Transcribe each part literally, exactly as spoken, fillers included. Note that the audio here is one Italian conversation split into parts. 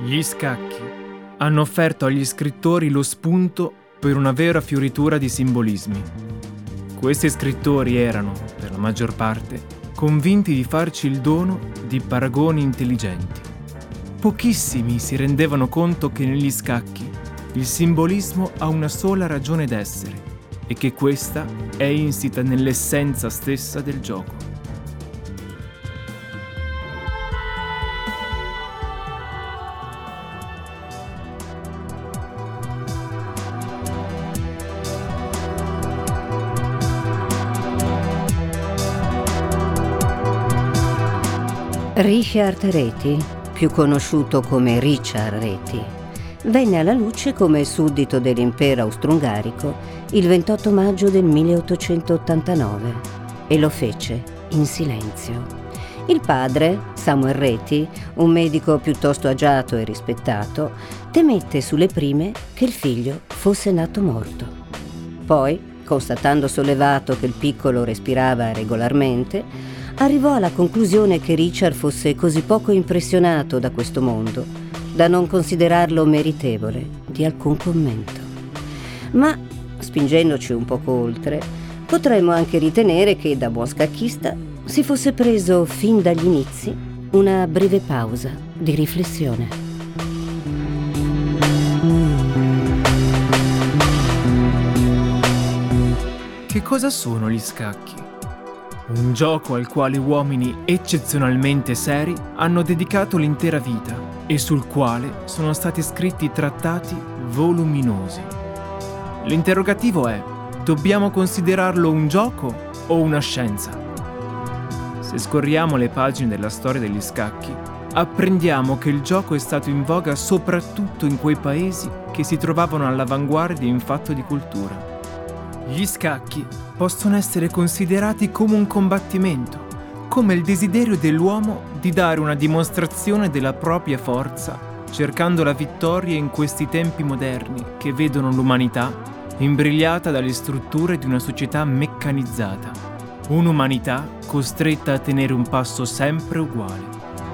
Gli scacchi hanno offerto agli scrittori lo spunto per una vera fioritura di simbolismi. Questi scrittori erano, per la maggior parte, convinti di farci il dono di paragoni intelligenti. Pochissimi si rendevano conto che negli scacchi il simbolismo ha una sola ragione d'essere e che questa è insita nell'essenza stessa del gioco. Richard Reti, più conosciuto come Richard Reti, venne alla luce come suddito dell'impero austro-ungarico il ventotto maggio del milleottocentottantanove e lo fece in silenzio. Il padre, Samuel Reti, un medico piuttosto agiato e rispettato, temette sulle prime che il figlio fosse nato morto. Poi, constatando sollevato che il piccolo respirava regolarmente, arrivò alla conclusione che Richard fosse così poco impressionato da questo mondo da non considerarlo meritevole di alcun commento. Ma, spingendoci un poco oltre, potremmo anche ritenere che da buon scacchista si fosse preso fin dagli inizi una breve pausa di riflessione. Che cosa sono gli scacchi? Un gioco al quale uomini eccezionalmente seri hanno dedicato l'intera vita e sul quale sono stati scritti trattati voluminosi. L'interrogativo è: dobbiamo considerarlo un gioco o una scienza? Se scorriamo le pagine della storia degli scacchi, apprendiamo che il gioco è stato in voga soprattutto in quei paesi che si trovavano all'avanguardia in fatto di cultura. Gli scacchi possono essere considerati come un combattimento, come il desiderio dell'uomo di dare una dimostrazione della propria forza, cercando la vittoria in questi tempi moderni che vedono l'umanità imbrigliata dalle strutture di una società meccanizzata, un'umanità costretta a tenere un passo sempre uguale.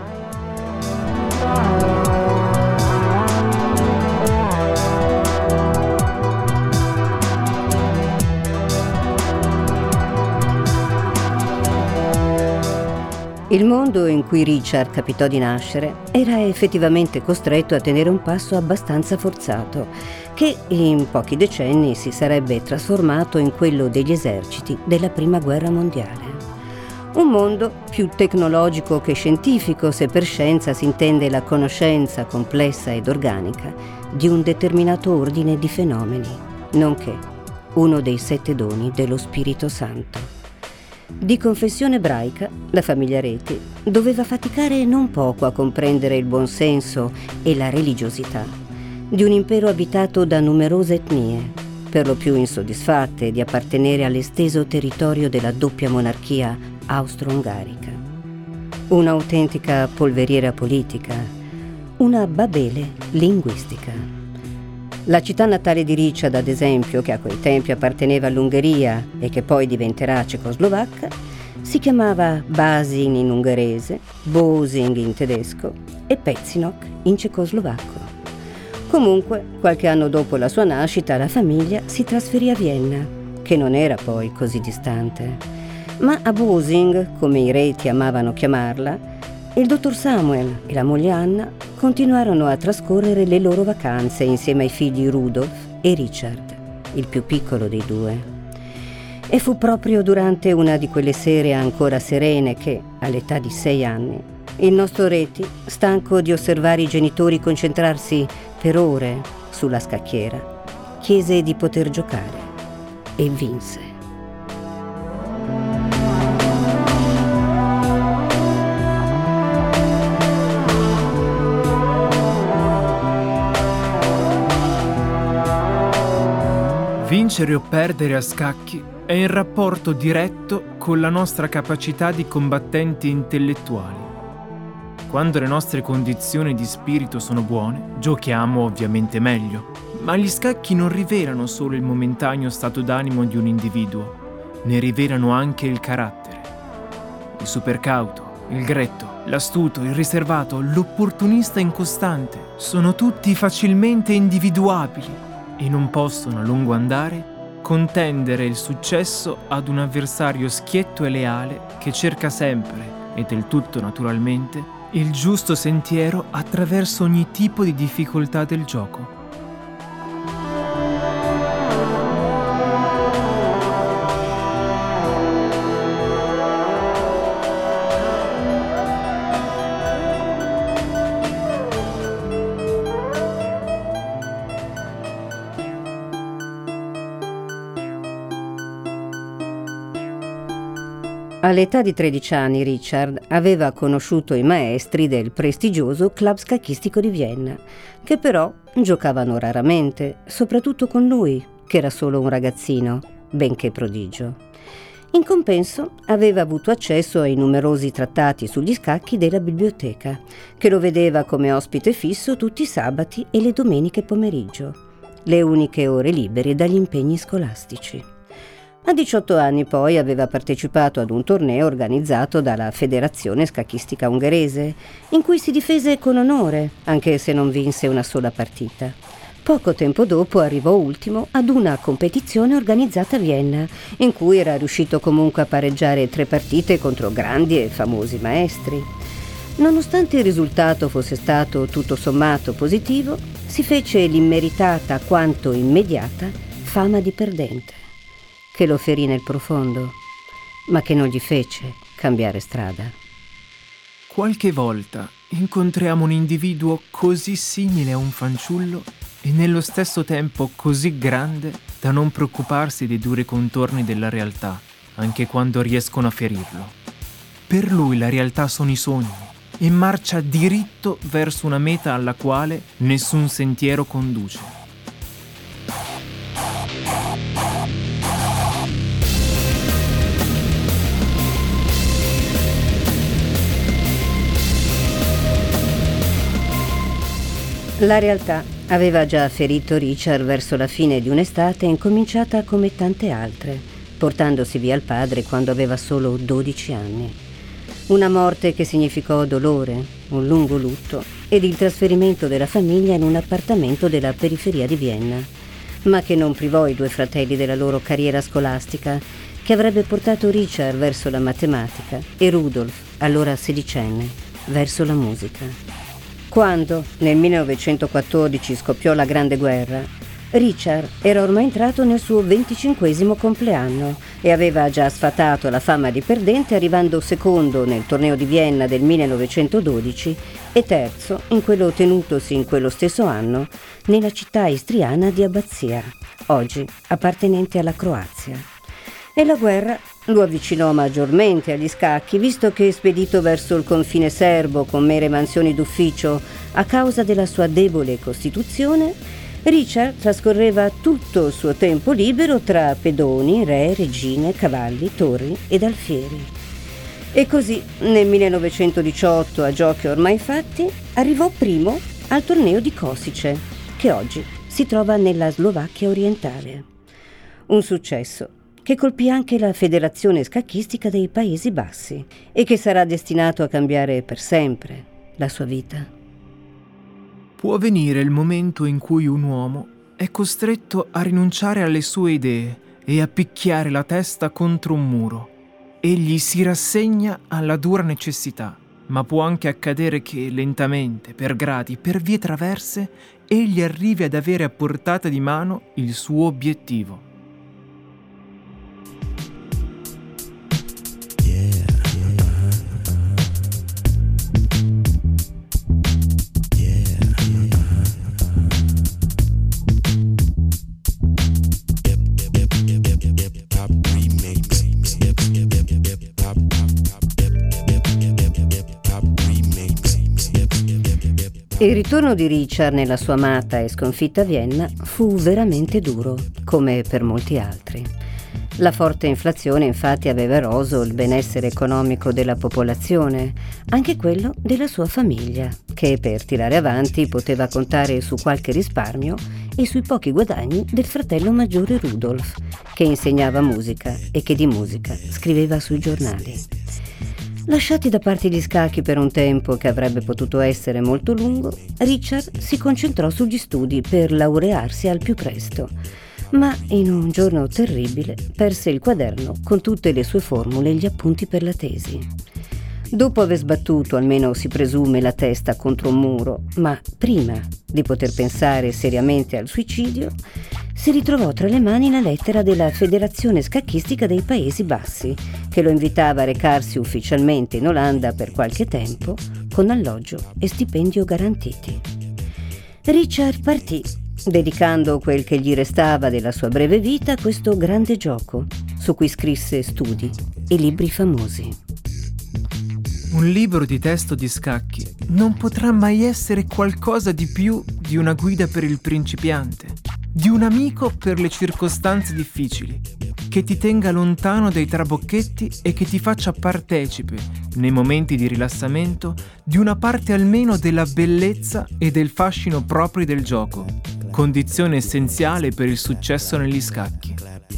Il mondo in cui Richard capitò di nascere era effettivamente costretto a tenere un passo abbastanza forzato, che in pochi decenni si sarebbe trasformato in quello degli eserciti della Prima Guerra Mondiale. Un mondo più tecnologico che scientifico, se per scienza si intende la conoscenza complessa ed organica di un determinato ordine di fenomeni, nonché uno dei sette doni dello Spirito Santo. Di confessione ebraica, la famiglia Reti doveva faticare non poco a comprendere il buonsenso e la religiosità di un impero abitato da numerose etnie, per lo più insoddisfatte di appartenere all'esteso territorio della doppia monarchia austro-ungarica. Un'autentica polveriera politica, una Babele linguistica. La città natale di Richard, ad esempio, che a quei tempi apparteneva all'Ungheria e che poi diventerà cecoslovacca, si chiamava Basin in ungherese, Bosing in tedesco e Pezinok in cecoslovacco. Comunque, qualche anno dopo la sua nascita, la famiglia si trasferì a Vienna, che non era poi così distante. Ma a Bosing, come i Reti amavano chiamarla, il dottor Samuel e la moglie Anna continuarono a trascorrere le loro vacanze insieme ai figli Rudolf e Richard, il più piccolo dei due. E fu proprio durante una di quelle sere ancora serene che, all'età di sei anni, il nostro Reti, stanco di osservare i genitori concentrarsi per ore sulla scacchiera, chiese di poter giocare e vinse. Vincere o perdere a scacchi è in rapporto diretto con la nostra capacità di combattenti intellettuali. Quando le nostre condizioni di spirito sono buone, giochiamo ovviamente meglio, ma gli scacchi non rivelano solo il momentaneo stato d'animo di un individuo, ne rivelano anche il carattere. Il supercauto, il gretto, l'astuto, il riservato, l'opportunista incostante, Sono tutti facilmente individuabili e non possono a lungo andare contendere il successo ad un avversario schietto e leale che cerca sempre, e del tutto naturalmente, il giusto sentiero attraverso ogni tipo di difficoltà del gioco. All'età di tredici anni Richard aveva conosciuto i maestri del prestigioso club scacchistico di Vienna, che però giocavano raramente, soprattutto con lui, che era solo un ragazzino, benché prodigio. In compenso aveva avuto accesso ai numerosi trattati sugli scacchi della biblioteca, che lo vedeva come ospite fisso tutti i sabati e le domeniche pomeriggio, le uniche ore libere dagli impegni scolastici. A diciotto anni poi aveva partecipato ad un torneo organizzato dalla Federazione Scacchistica Ungherese, in cui si difese con onore, anche se non vinse una sola partita. Poco tempo dopo arrivò ultimo ad una competizione organizzata a Vienna, in cui era riuscito comunque a pareggiare tre partite contro grandi e famosi maestri. Nonostante il risultato fosse stato tutto sommato positivo, si fece l'immeritata quanto immediata fama di perdente, che lo ferì nel profondo, ma che non gli fece cambiare strada. Qualche volta incontriamo un individuo così simile a un fanciullo e nello stesso tempo così grande da non preoccuparsi dei duri contorni della realtà, anche quando riescono a ferirlo. Per lui la realtà sono i sogni e marcia diritto verso una meta alla quale nessun sentiero conduce. La realtà aveva già ferito Richard verso la fine di un'estate incominciata come tante altre, portandosi via il padre quando aveva solo dodici anni. Una morte che significò dolore, un lungo lutto ed il trasferimento della famiglia in un appartamento della periferia di Vienna, ma che non privò i due fratelli della loro carriera scolastica, che avrebbe portato Richard verso la matematica e Rudolf, allora sedicenne, verso la musica. Quando, nel millenovecentoquattordici, scoppiò la Grande Guerra, Richard era ormai entrato nel suo venticinquesimo compleanno e aveva già sfatato la fama di perdente, arrivando secondo nel torneo di Vienna del millenovecentododici e terzo in quello tenutosi in quello stesso anno nella città istriana di Abbazia, oggi appartenente alla Croazia. E la guerra lo avvicinò maggiormente agli scacchi, visto che, spedito verso il confine serbo con mere mansioni d'ufficio a causa della sua debole costituzione, Richard trascorreva tutto il suo tempo libero tra pedoni, re, regine, cavalli, torri ed alfieri. E così, nel millenovecentodiciotto, a giochi ormai fatti, arrivò primo al torneo di Kosice, che oggi si trova nella Slovacchia orientale. Un successo che colpì anche la Federazione Scacchistica dei Paesi Bassi e che sarà destinato a cambiare per sempre la sua vita. Può venire il momento in cui un uomo è costretto a rinunciare alle sue idee e a picchiare la testa contro un muro. Egli si rassegna alla dura necessità, ma può anche accadere che lentamente, per gradi, per vie traverse, egli arrivi ad avere a portata di mano il suo obiettivo. Il ritorno di Richard nella sua amata e sconfitta Vienna fu veramente duro, come per molti altri. La forte inflazione infatti aveva eroso il benessere economico della popolazione, anche quello della sua famiglia, che per tirare avanti poteva contare su qualche risparmio e sui pochi guadagni del fratello maggiore Rudolf, che insegnava musica e che di musica scriveva sui giornali. Lasciati da parte gli scacchi per un tempo che avrebbe potuto essere molto lungo, Richard si concentrò sugli studi per laurearsi al più presto. Ma in un giorno terribile perse il quaderno con tutte le sue formule e gli appunti per la tesi. Dopo aver sbattuto, almeno si presume, la testa contro un muro, ma prima di poter pensare seriamente al suicidio, si ritrovò tra le mani la lettera della Federazione Scacchistica dei Paesi Bassi, che lo invitava a recarsi ufficialmente in Olanda per qualche tempo, con alloggio e stipendio garantiti. Richard partì, dedicando quel che gli restava della sua breve vita a questo grande gioco, su cui scrisse studi e libri famosi. Un libro di testo di scacchi non potrà mai essere qualcosa di più di una guida per il principiante, di un amico per le circostanze difficili, che ti tenga lontano dai trabocchetti e che ti faccia partecipe, nei momenti di rilassamento, di una parte almeno della bellezza e del fascino propri del gioco, condizione essenziale per il successo negli scacchi.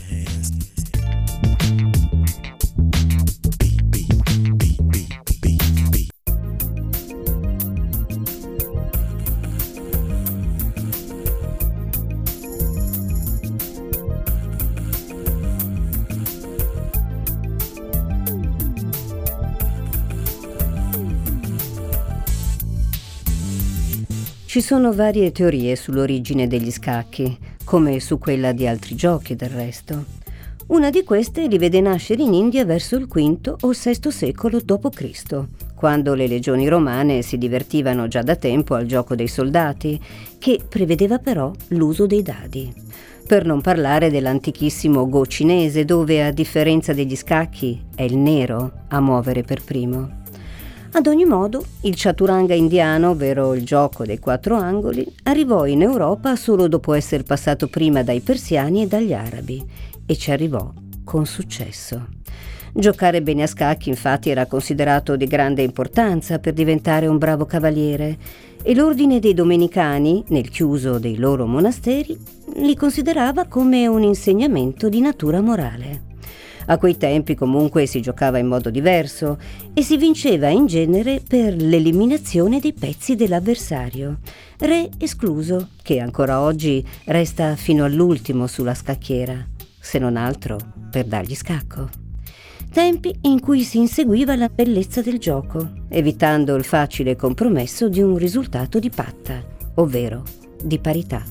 Ci sono varie teorie sull'origine degli scacchi, come su quella di altri giochi del resto. Una di queste li vede nascere in India verso il quinto o sesto secolo dopo Cristo, quando le legioni romane si divertivano già da tempo al gioco dei soldati, che prevedeva però l'uso dei dadi. Per non parlare dell'antichissimo Go cinese, dove, a differenza degli scacchi, è il nero a muovere per primo. Ad ogni modo, il chaturanga indiano, ovvero il gioco dei quattro angoli, arrivò in Europa solo dopo essere passato prima dai persiani e dagli arabi, e ci arrivò con successo. Giocare bene a scacchi, infatti, era considerato di grande importanza per diventare un bravo cavaliere, e l'ordine dei domenicani, nel chiuso dei loro monasteri, li considerava come un insegnamento di natura morale. A quei tempi comunque si giocava in modo diverso e si vinceva in genere per l'eliminazione dei pezzi dell'avversario, re escluso, che ancora oggi resta fino all'ultimo sulla scacchiera, se non altro per dargli scacco. Tempi in cui si inseguiva la bellezza del gioco, evitando il facile compromesso di un risultato di patta, ovvero di parità.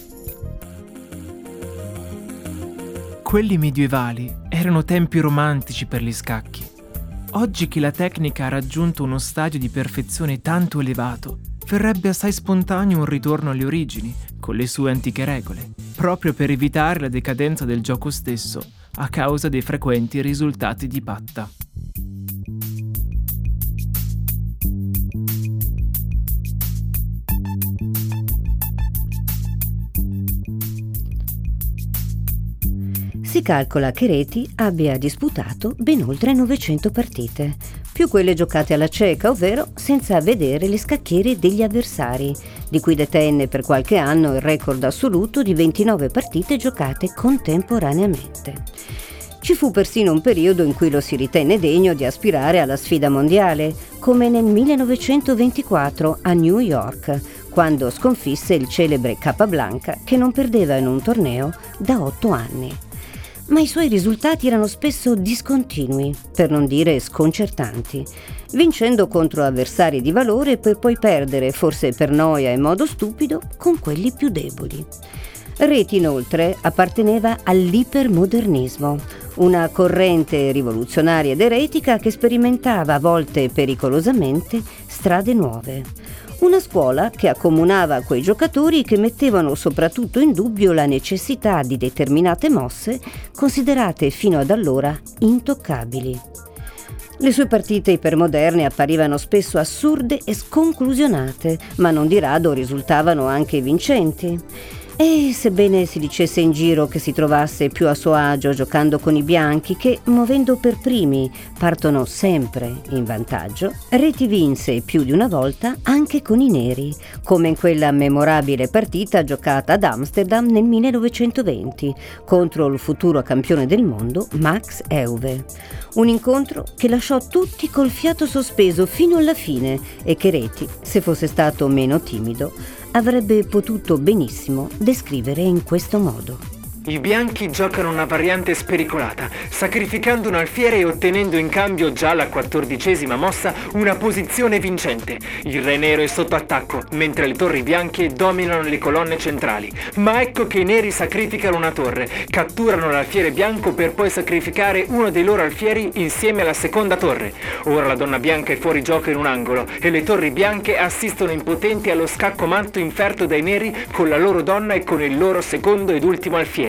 Quelli medievali erano tempi romantici per gli scacchi. Oggi che la tecnica ha raggiunto uno stadio di perfezione tanto elevato, verrebbe assai spontaneo un ritorno alle origini, con le sue antiche regole, proprio per evitare la decadenza del gioco stesso a causa dei frequenti risultati di patta. Si calcola che Reti abbia disputato ben oltre novecento partite, più quelle giocate alla cieca, ovvero senza vedere le scacchiere degli avversari, di cui detenne per qualche anno il record assoluto di ventinove partite giocate contemporaneamente. Ci fu persino un periodo in cui lo si ritenne degno di aspirare alla sfida mondiale, come nel millenovecentoventiquattro a New York, quando sconfisse il celebre Capablanca, che non perdeva in un torneo da otto anni. Ma i suoi risultati erano spesso discontinui, per non dire sconcertanti, vincendo contro avversari di valore per poi perdere, forse per noia e modo stupido, con quelli più deboli. Reti, inoltre, apparteneva all'ipermodernismo, una corrente rivoluzionaria ed eretica che sperimentava, a volte pericolosamente, strade nuove. Una scuola che accomunava quei giocatori che mettevano soprattutto in dubbio la necessità di determinate mosse considerate fino ad allora intoccabili. Le sue partite ipermoderne apparivano spesso assurde e sconclusionate, ma non di rado risultavano anche vincenti. E sebbene si dicesse in giro che si trovasse più a suo agio giocando con i bianchi, che muovendo per primi partono sempre in vantaggio, Reti vinse più di una volta anche con i neri, come in quella memorabile partita giocata ad Amsterdam nel millenovecentoventi contro il futuro campione del mondo Max Euwe. Un incontro che lasciò tutti col fiato sospeso fino alla fine e che Reti, se fosse stato meno timido, avrebbe potuto benissimo descrivere in questo modo. I bianchi giocano una variante spericolata, sacrificando un alfiere e ottenendo in cambio, già alla quattordicesima mossa, una posizione vincente. Il re nero è sotto attacco, mentre le torri bianche dominano le colonne centrali. Ma ecco che i neri sacrificano una torre, catturano l'alfiere bianco per poi sacrificare uno dei loro alfieri insieme alla seconda torre. Ora la donna bianca è fuori gioco in un angolo e le torri bianche assistono impotenti allo scacco matto inferto dai neri con la loro donna e con il loro secondo ed ultimo alfiere.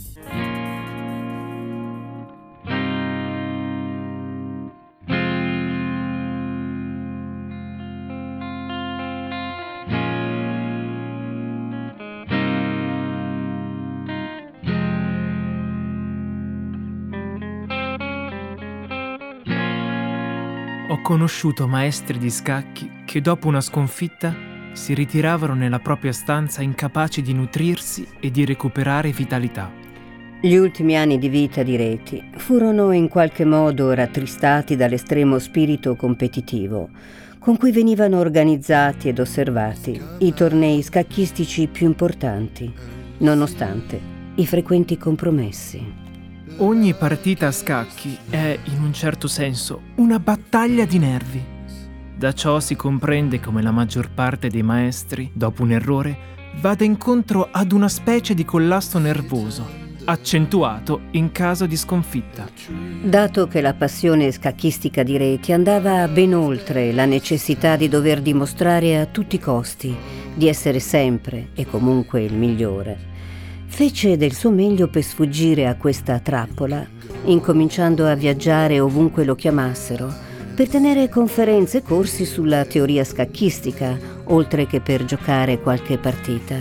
Ho conosciuto maestri di scacchi che dopo una sconfitta si ritiravano nella propria stanza incapaci di nutrirsi e di recuperare vitalità. Gli ultimi anni di vita di Reti furono in qualche modo rattristati dall'estremo spirito competitivo con cui venivano organizzati ed osservati i tornei scacchistici più importanti, nonostante i frequenti compromessi. Ogni partita a scacchi è, in un certo senso, una battaglia di nervi. Da ciò si comprende come la maggior parte dei maestri, dopo un errore, vada incontro ad una specie di collasso nervoso, accentuato in caso di sconfitta. Dato che la passione scacchistica di Reti andava ben oltre la necessità di dover dimostrare a tutti i costi di essere sempre e comunque il migliore, fece del suo meglio per sfuggire a questa trappola, incominciando a viaggiare ovunque lo chiamassero, per tenere conferenze e corsi sulla teoria scacchistica, oltre che per giocare qualche partita.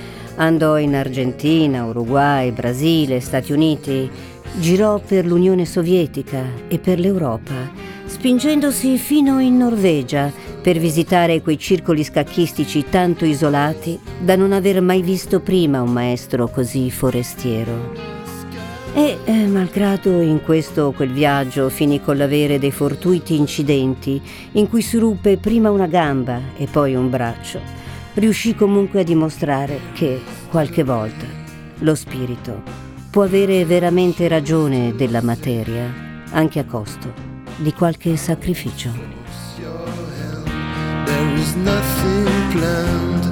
Andò in Argentina, Uruguay, Brasile, Stati Uniti, girò per l'Unione Sovietica e per l'Europa, spingendosi fino in Norvegia per visitare quei circoli scacchistici tanto isolati da non aver mai visto prima un maestro così forestiero. E, eh, malgrado in questo o quel viaggio finì con l'avere dei fortuiti incidenti in cui si ruppe prima una gamba e poi un braccio, riuscì comunque a dimostrare che, qualche volta, lo spirito può avere veramente ragione della materia, anche a costo di qualche sacrificio. There is nothing planned.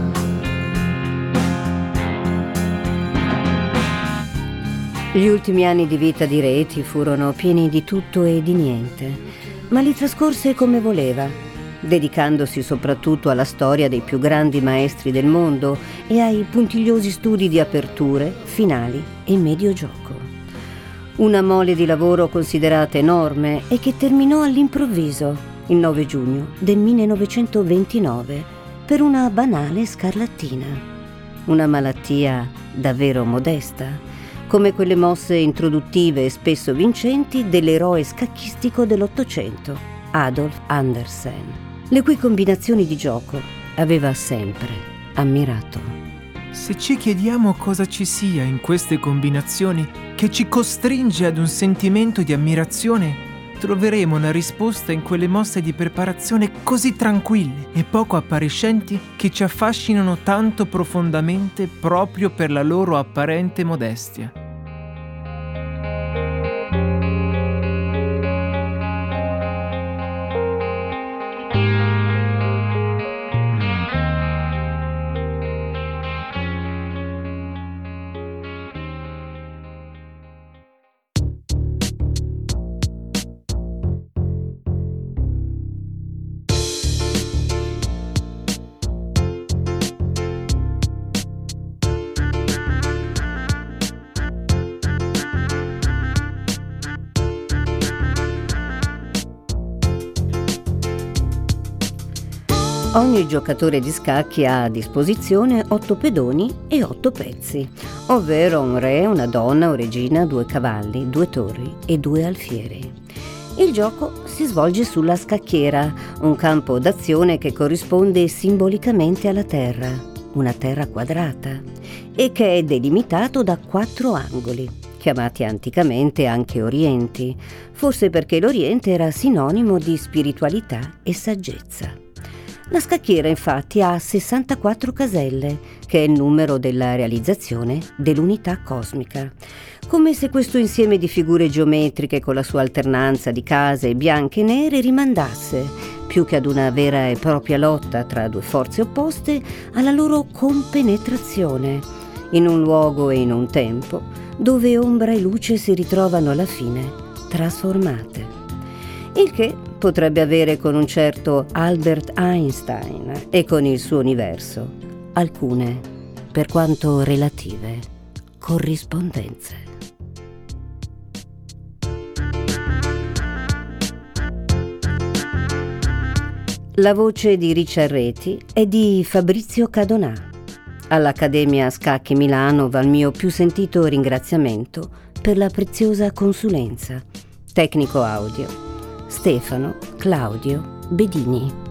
Gli ultimi anni di vita di Reti furono pieni di tutto e di niente, ma li trascorse come voleva, dedicandosi soprattutto alla storia dei più grandi maestri del mondo e ai puntigliosi studi di aperture, finali e medio gioco. Una mole di lavoro considerata enorme e che terminò all'improvviso, il nove giugno del millenovecentoventinove, per una banale scarlattina. Una malattia davvero modesta, come quelle mosse introduttive e spesso vincenti dell'eroe scacchistico dell'Ottocento, Adolf Andersen, le cui combinazioni di gioco aveva sempre ammirato. Se ci chiediamo cosa ci sia in queste combinazioni che ci costringe ad un sentimento di ammirazione, troveremo una risposta in quelle mosse di preparazione così tranquille e poco appariscenti che ci affascinano tanto profondamente proprio per la loro apparente modestia. Ogni giocatore di scacchi ha a disposizione otto pedoni e otto pezzi, ovvero un re, una donna o regina, due cavalli, due torri e due alfieri. Il gioco si svolge sulla scacchiera, un campo d'azione che corrisponde simbolicamente alla terra, una terra quadrata, e che è delimitato da quattro angoli, chiamati anticamente anche orienti, forse perché l'Oriente era sinonimo di spiritualità e saggezza. La scacchiera infatti ha sessantaquattro caselle, che è il numero della realizzazione dell'unità cosmica. Come se questo insieme di figure geometriche con la sua alternanza di case bianche e nere rimandasse, più che ad una vera e propria lotta tra due forze opposte, alla loro compenetrazione, in un luogo e in un tempo, dove ombra e luce si ritrovano alla fine trasformate. Il che potrebbe avere con un certo Albert Einstein e con il suo universo alcune, per quanto relative, corrispondenze. La voce di Richard Reti è di Fabrizio Cadonà. All'Accademia Scacchi Milano va il mio più sentito ringraziamento per la preziosa consulenza. Tecnico audio Stefano Claudio Bedini.